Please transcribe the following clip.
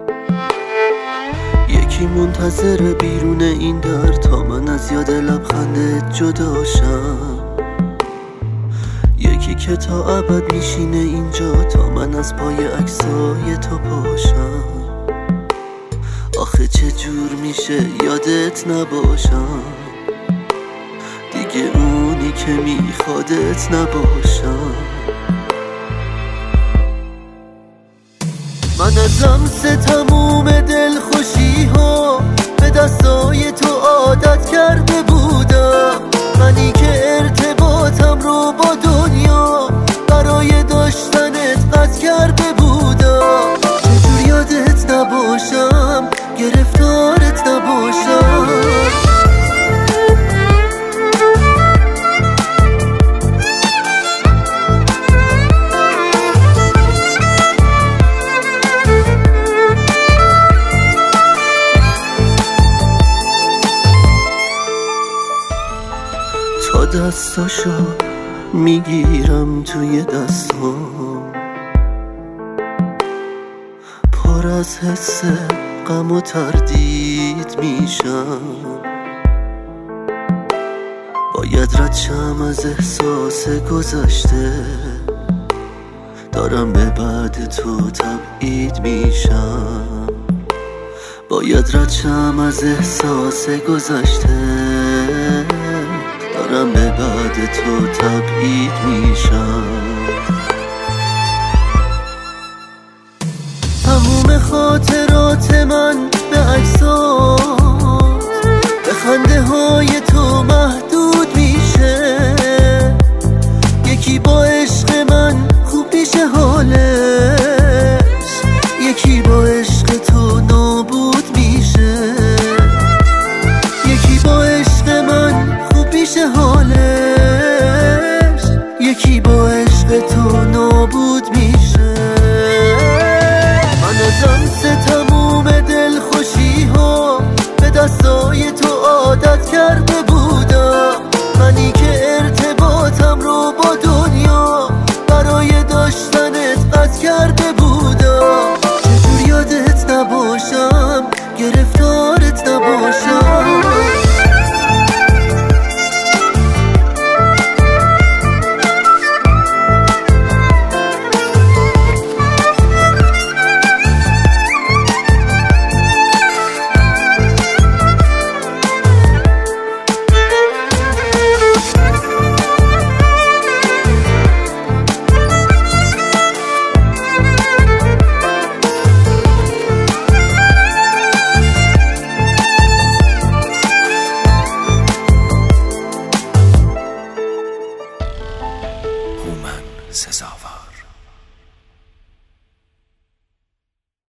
یکی منتظر بیرون این در تا من از یاد لبخندت جداشم، یکی که تا ابد میشینه اینجا تا من از پای عکسای تو پاشم. آخه چه جور میشه یادت نباشم، دیگه اونی که میخوادت نباشم. من از لمس تموم دلخوشی ها به دستای تو عادت کرده بودم، منی که ارتباطم رو با دنیا برای داشتنت قطع کرده بودم. چجور یادت نباشم، گرفتارت نباشم. تا دستاشو میگیرم توی دستام، پر از حس غم و تردید میشم. باید رد شم از احساس گذشته، دارم به بعد تو تبعید میشم. باید رد شم از احساس گذشته، دارم به بعد تو تبعید میشم. تموم خاطرات من به عکسات، به خنده های تو محدود میشه. یکی با عشق من خوب میشه حالش، یکی با عشق تو نابود میشه. یکی با عشق من خوب میشه حالش، یکی با عشق تو نابود میشه. من از لمس تموم دلخوشی ها به دستای تو عادت کرده بودم، منی که ارتباطم رو با دنیا برای داشتنت قطع کرده بودم. چجور یادت نباشم، گرفتارت نباشم. سزار